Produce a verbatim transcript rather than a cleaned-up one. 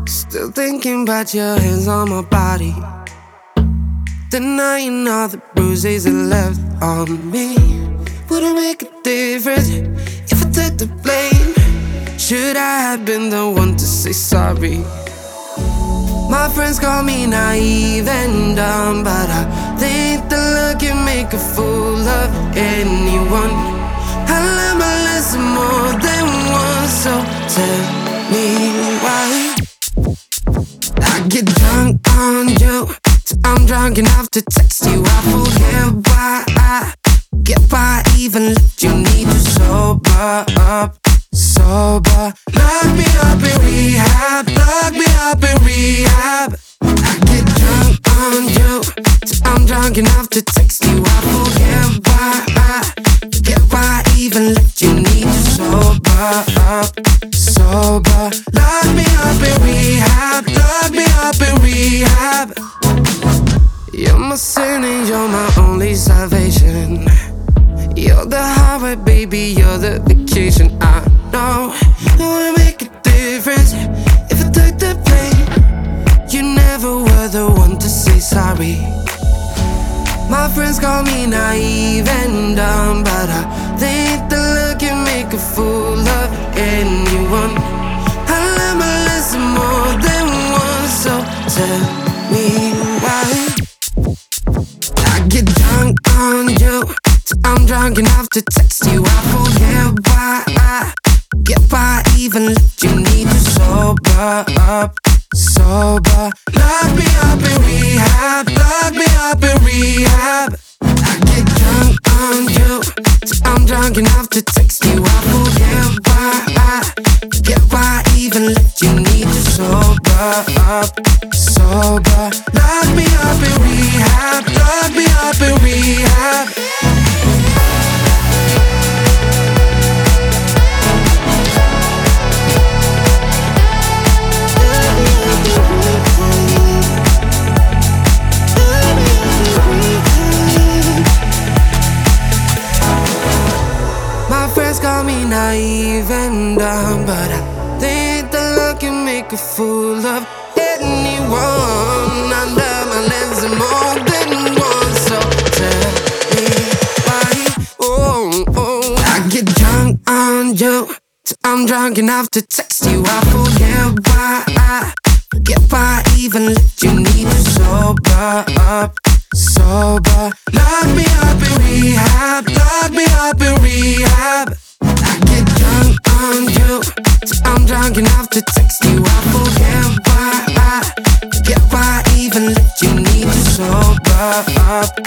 Still thinking about your hands on my body, denying all the bruises that left on me. Would it make a difference if I took the blame? Should I have been the one to say sorry? My friends call me naive and dumb, but I think the love can make a fool of anyone. I learned my lesson more than once, so tell me why I get drunk on you till I'm drunk enough to text you. I forget why I get why I even let you need to sober up. Sober, lock me up in rehab, lock me up in rehab. I get drunk on you till I'm drunk enough to text you. I forget why I get why I even let you need to sober up. Sober, lock me up in rehab, lock me up in rehab. You're my sin and you're my only salvation. You're the highway, baby, you're the vacation. I know it wouldn't make a difference if I took the blame. You never were the one to say sorry. My friends call me naive and dumb, but I think the love can make a fool of anyone. I learned my lesson more than once, so tell me why I get drunk on you till I'm drunk enough to text you. I forget why I get why I even let you need to sober up. Sober, lock me up in rehab, lock me up in rehab. I get drunk on you till I'm drunk enough to text you. I forget why I get why I even let you need to sober up. Sober, lock me up in rehab, lock me up in rehab. My friends call me naive and dumb, but I think the love can make a fool of anyone. Under my lens and more than once, so tell me why. Oh, oh, I get drunk on you till I'm drunk enough to text you. I forget why I get why I even let you need to sober up. Sober, lock me up in rehab, lock me up in rehab. I get drunk on you till I'm drunk enough to text you. I forget why I get why I even let you need to sober up.